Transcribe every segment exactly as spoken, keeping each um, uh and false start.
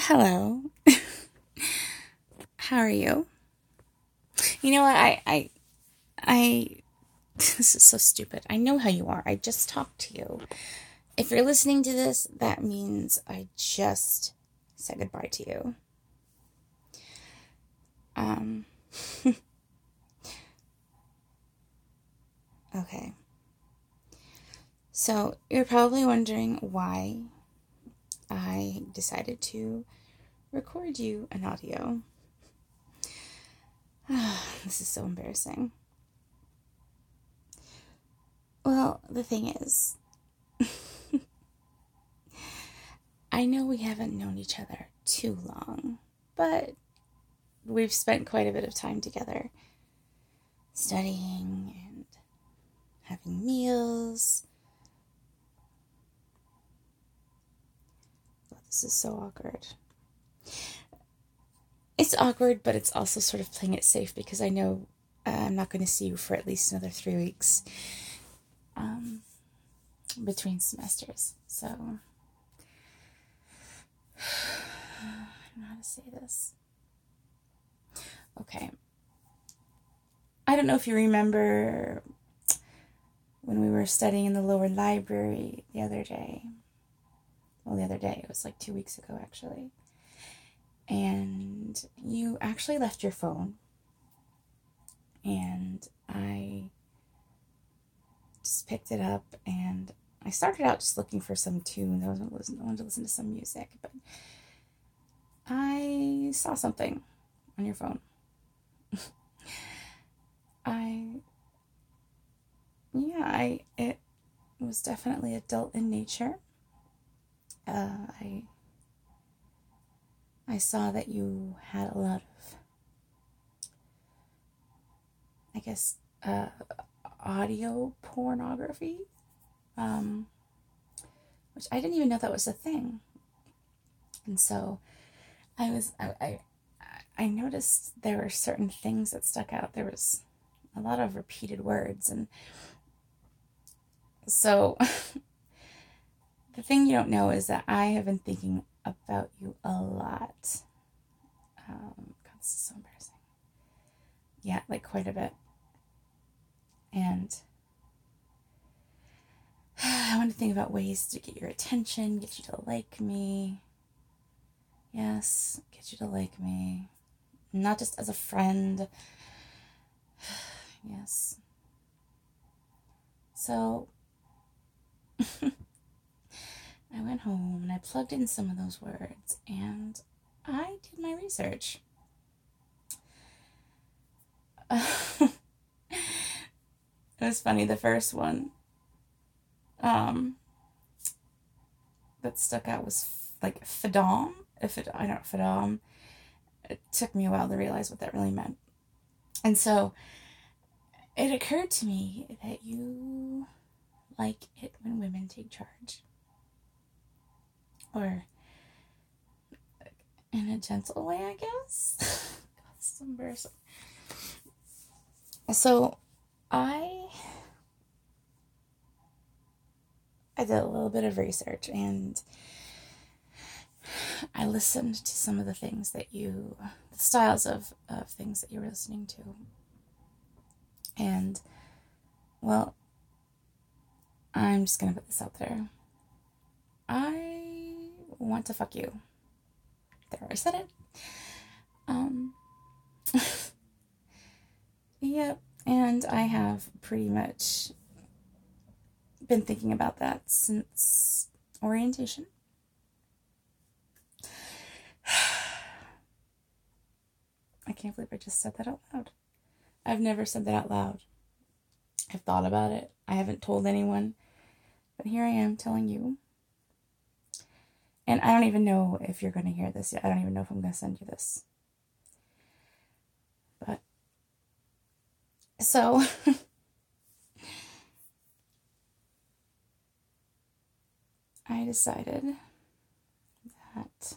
Hello. How are you? You know what? I, I, I, this is so stupid. I know how you are. I just talked to you. If you're listening to this, that means I just said goodbye to you. Um, okay. So you're probably wondering why I decided to record you an audio. This is so embarrassing. Well, the thing is, I know we haven't known each other too long, but we've spent quite a bit of time together, studying and having meals. Oh, this is so awkward. It's awkward, but it's also sort of playing it safe because I know uh, I'm not going to see you for at least another three weeks um, between semesters. So, I don't know how to say this. Okay. I don't know if you remember when we were studying in the lower library the other day. Well, the other day, it was like two weeks ago, actually. And you actually left your phone. And I just picked it up and I started out just looking for some tune. I wasn't listening, I wanted to listen to some music, but I saw something on your phone. I, yeah, I, it was definitely adult in nature. Uh, I, I saw that you had a lot of, I guess, uh, audio pornography, um, which I didn't even know that was a thing. And so I was, I, I, I noticed there were certain things that stuck out. There was a lot of repeated words. And so the thing you don't know is that I have been thinking about you a lot. Um, God, this is so embarrassing. Yeah, like quite a bit. And I want to think about ways to get your attention, get you to like me. Yes, get you to like me. Not just as a friend. Yes. So I went home and I plugged in some of those words and I did my research. Uh, it was funny, the first one um, that stuck out was f- like Fadom. If it, I don't know, Fadom. It took me a while to realize what that really meant. And so it occurred to me that you like it when women take charge. Or in a gentle way, I guess. God, this is embarrassing. So I I did a little bit of research and I listened to some of the things that you, the styles of, of things that you were listening to. And, well, I'm just going to put this out there. I want to fuck you. There, I said it. Um, yep, and I have pretty much been thinking about that since orientation. I can't believe I just said that out loud. I've never said that out loud. I've thought about it. I haven't told anyone. But here I am telling you. And I don't even know if you're going to hear this yet. I don't even know if I'm going to send you this. But, so, I decided that,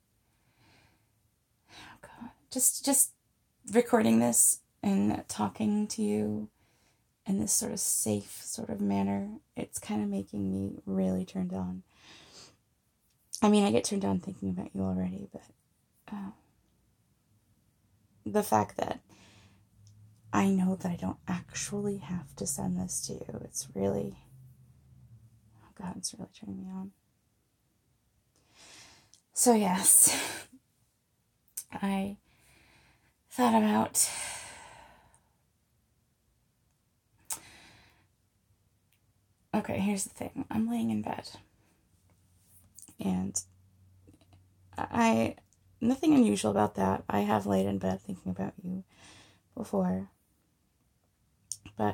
oh God, just, just recording this and talking to you in this sort of safe sort of manner, it's kind of making me really turned on. I mean, I get turned on thinking about you already, but uh, the fact that I know that I don't actually have to send this to you, it's really, oh God, it's really turning me on. So yes, I thought about okay, here's the thing. I'm laying in bed. And I nothing unusual about that. I have laid in bed thinking about you before. But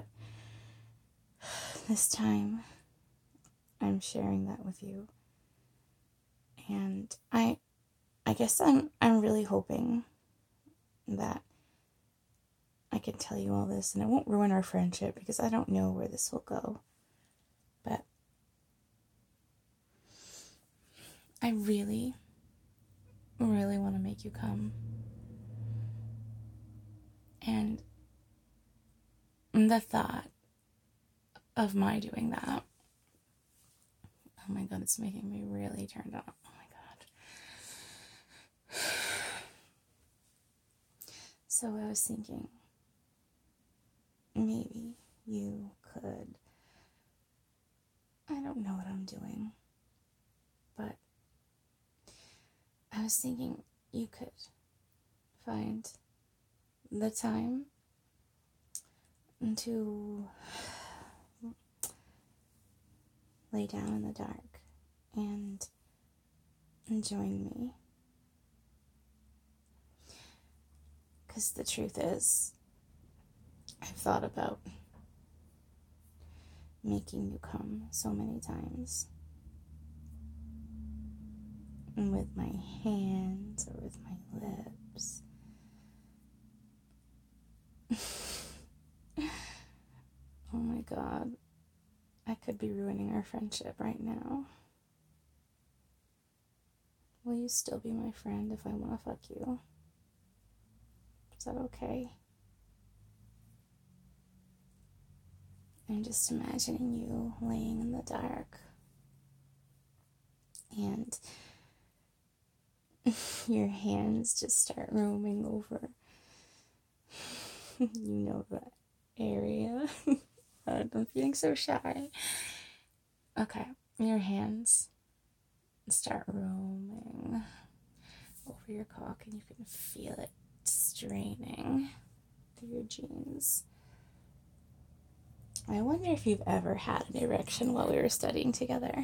this time I'm sharing that with you. And I I guess I'm I'm really hoping that I can tell you all this and it won't ruin our friendship because I don't know where this will go. But I really, really want to make you come. And the thought of my doing that, oh my God, it's making me really turned on. Oh my God. So I was thinking, maybe you could, I don't know what I'm doing, but I was thinking you could find the time to lay down in the dark and join me. Because the truth is, I've thought about making you come so many times. And with my hands or with my lips. Oh my God. I could be ruining our friendship right now. Will you still be my friend if I want to fuck you? Is that okay? I'm just imagining you laying in the dark. And your hands just start roaming over. You know that area. I'm feeling so shy. Okay, your hands start roaming over your cock and you can feel it straining through your jeans. I wonder if you've ever had an erection while we were studying together.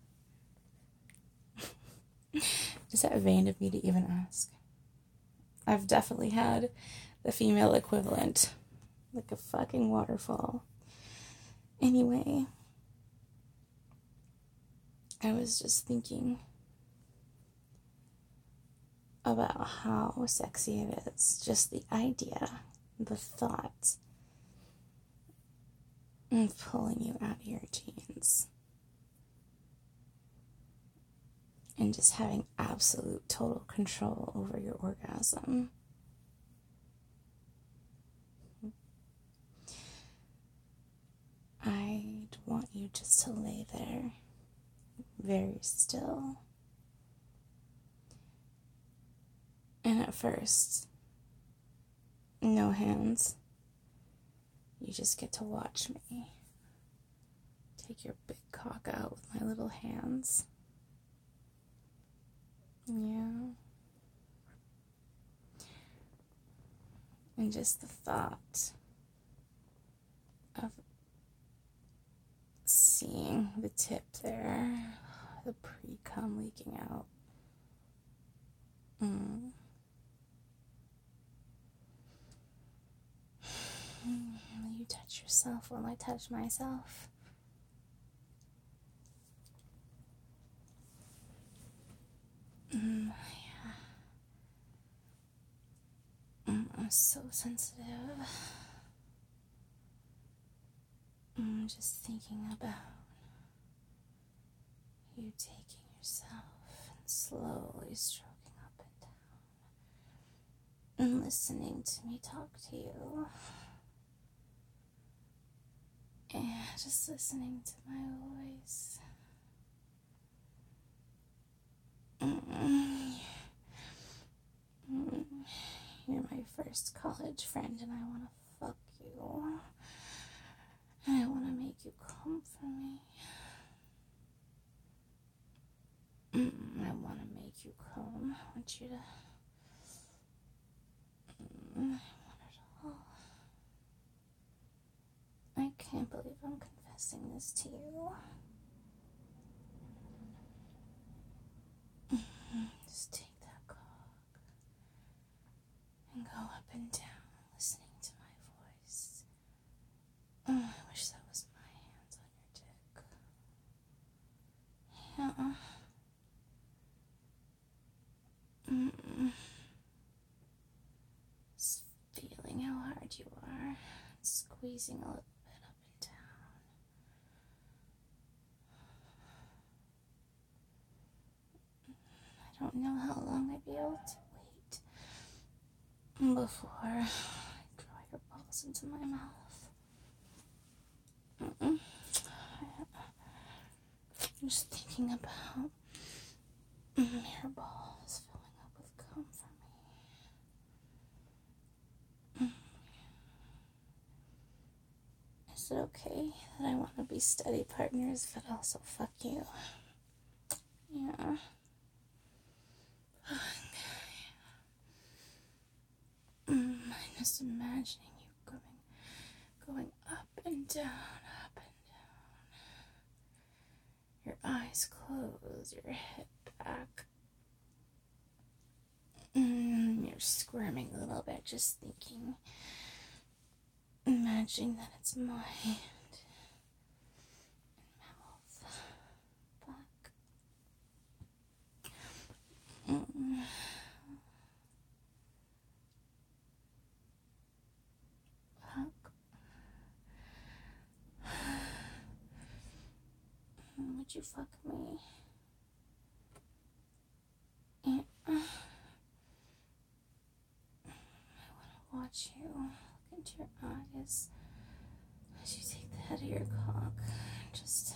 Is that vain of me to even ask? I've definitely had the female equivalent, like a fucking waterfall. Anyway, I was just thinking about how sexy it is. Just the idea, the thought of pulling you out of your jeans. And just having absolute total control over your orgasm. I'd want you just to lay there, very still. And at first, no hands. You just get to watch me take your big cock out with my little hands. Yeah. And just the thought of seeing the tip there, the pre-cum leaking out. Mm. Will you touch yourself while I touch myself? Mm, yeah. Mm, I'm so sensitive. I'm just thinking about you taking yourself and slowly stroking up and down and listening to me talk to you. And just listening to my voice. You're my first college friend, and I want to fuck you. And I want to make you come for me. Mm, I want to make you come. I want you to... Mm, I want it all. I can't believe I'm confessing this to you. Just take that cock and go up and down, listening to my voice. Oh, I wish that was my hands on your dick. Yeah. Mm. Just feeling how hard you are, squeezing a little bit up and down. I don't know how long I'd be able to wait before I draw your balls into my mouth. Mm-mm. I'm just thinking about your balls filling up with cum for me. Is it okay that I want to be study partners but also fuck you? Yeah. Mm, I'm just imagining you going, going up and down, up and down. Your eyes closed, your head back. Mm, you're squirming a little bit, just thinking, imagining that it's my hand and mouth back. Mm. Would you fuck me? Yeah. I want to watch you look into your eyes as you take the head of your cock and just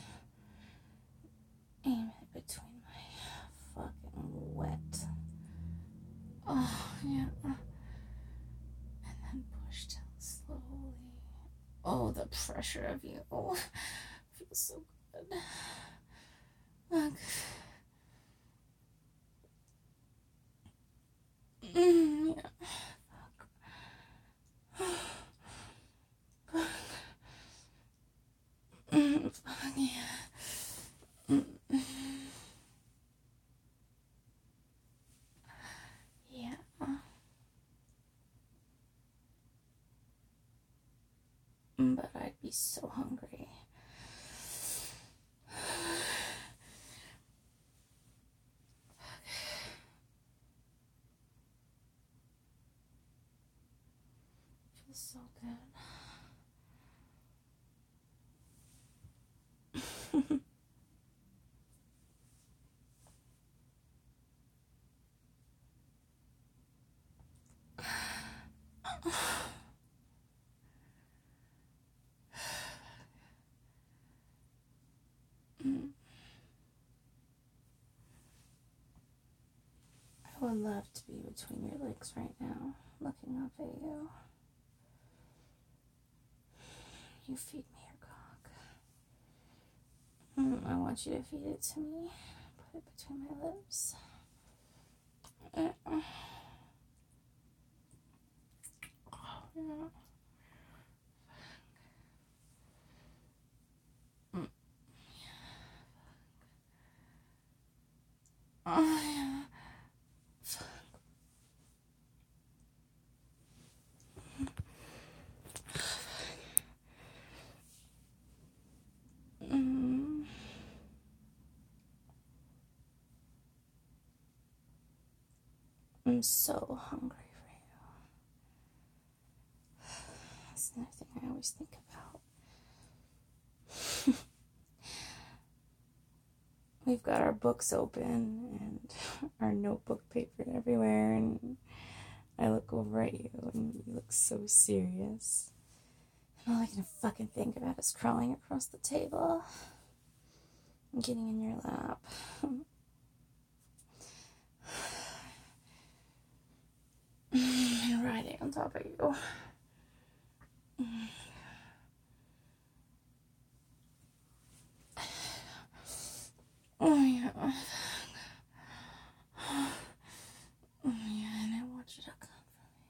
aim it between my fucking wet. Oh, yeah. And then push down slowly. Oh, the pressure of you. Oh, feels so good. Look. Mm, yeah. Fuck. Fuck. Mm, fuck, yeah. Mm. Yeah. But I'd be so hungry. Feels so good. Mm. I would love to be between your legs right now, looking up at you. You feed me your cock. Mm, I want you to feed it to me. Put it between my lips. Uh, oh, yeah. Mm. Oh, yeah. Mm. I'm so hungry for you. That's another thing I always think about. We've got our books open and our notebook paper everywhere, and I look over at you and you look so serious. And all I can fucking think about is crawling across the table and getting in your lap. And top of you. Oh yeah. Oh yeah, and I want you to come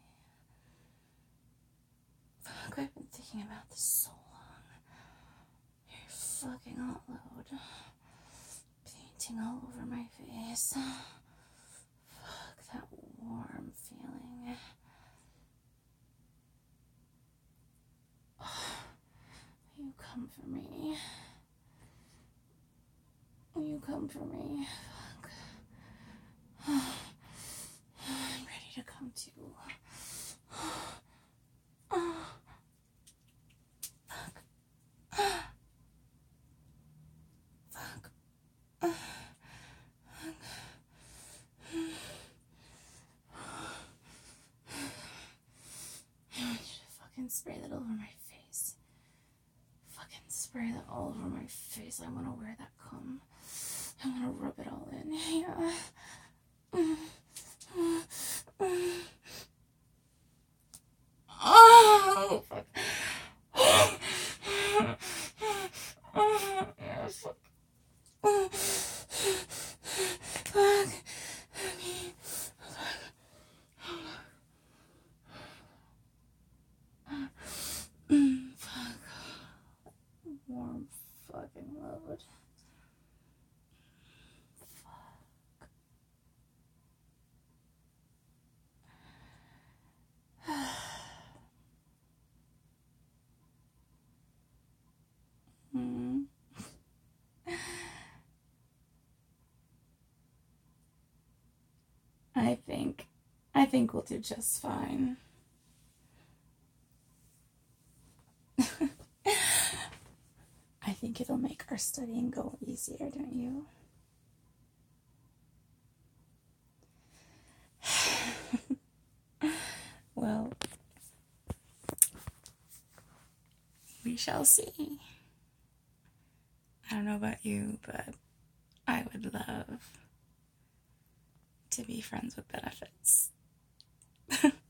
for me. Fuck, I've been thinking about this so long. You're fucking hot load. Painting all over my face. Fuck, that warm feeling. Will you come for me? Will you come for me? Fuck. I'm ready to come too. Fuck. Fuck. I want you to fucking spray that all over my face. Fucking spray that all over my face. I want to wear that cum. I want to rub it all in. Yeah. Oh, fuck. Yeah, fuck. Fuck. Fuck. Warm fucking load. Mm. I think, I think we'll do just fine. I think it'll make our studying go easier, don't you? Well, we shall see. I don't know about you, but I would love to be friends with benefits.